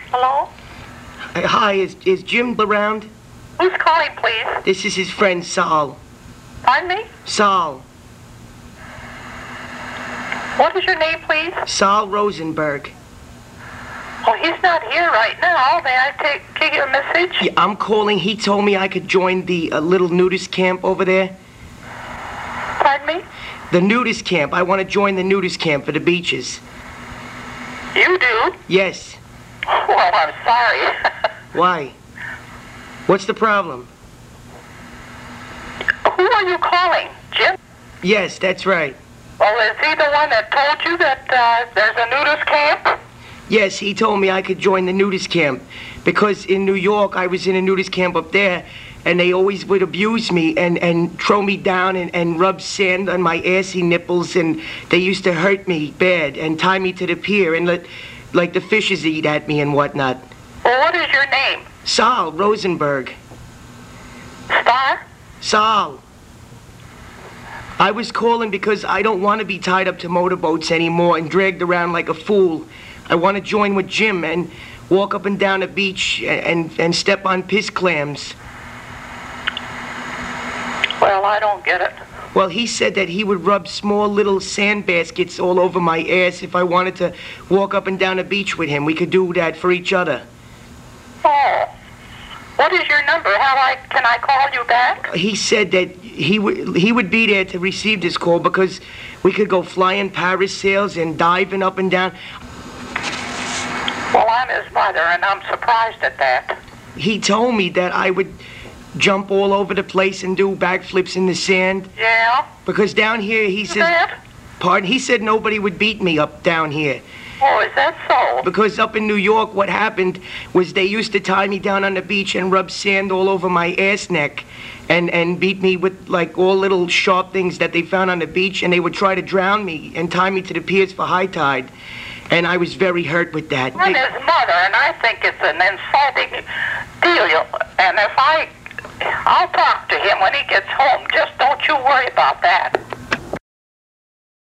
Hello? Hi, is Jim around? Who's calling, please? This is his friend Sal. Pardon me? Sal. What is your name, please? Sal Rosenberg. Oh, he's not here right now. May I take your message? Yeah, I'm calling. He told me I could join the little nudist camp over there. Pardon me? The nudist camp. I want to join the nudist camp for the beaches. You do? Yes. Well, I'm sorry. Why? What's the problem? Who are you calling? Jim? Yes, that's right. Well, is he the one that told you that there's a nudist camp? Yes, he told me I could join the nudist camp because in New York I was in a nudist camp up there and they always would abuse me and throw me down and rub sand on my assy nipples and they used to hurt me bad and tie me to the pier and let like the fishes eat at me and whatnot. Well, what is your name? Sal Rosenberg. Star? Sal. I was calling because I don't want to be tied up to motorboats anymore and dragged around like a fool. I want to join with Jim and walk up and down the beach and step on piss clams. Well, I don't get it. Well, he said that he would rub small little sand baskets all over my ass if I wanted to walk up and down the beach with him. We could do that for each other. Oh. What is your number? Can I call you back? He said that he would be there to receive this call because we could go flying parasails and diving up and down. Well, I'm his mother, and I'm surprised at that. He told me that I would jump all over the place and do backflips in the sand. Yeah? Because down here, he says... That? Pardon? He said nobody would beat me up down here. Oh, is that so? Because up in New York, what happened was they used to tie me down on the beach and rub sand all over my ass neck and beat me with, like, all little sharp things that they found on the beach, and they would try to drown me and tie me to the piers for high tide. And I was very hurt with that. I'm his mother, and I think it's an insulting deal. And if I'll talk to him when he gets home. Just don't you worry about that.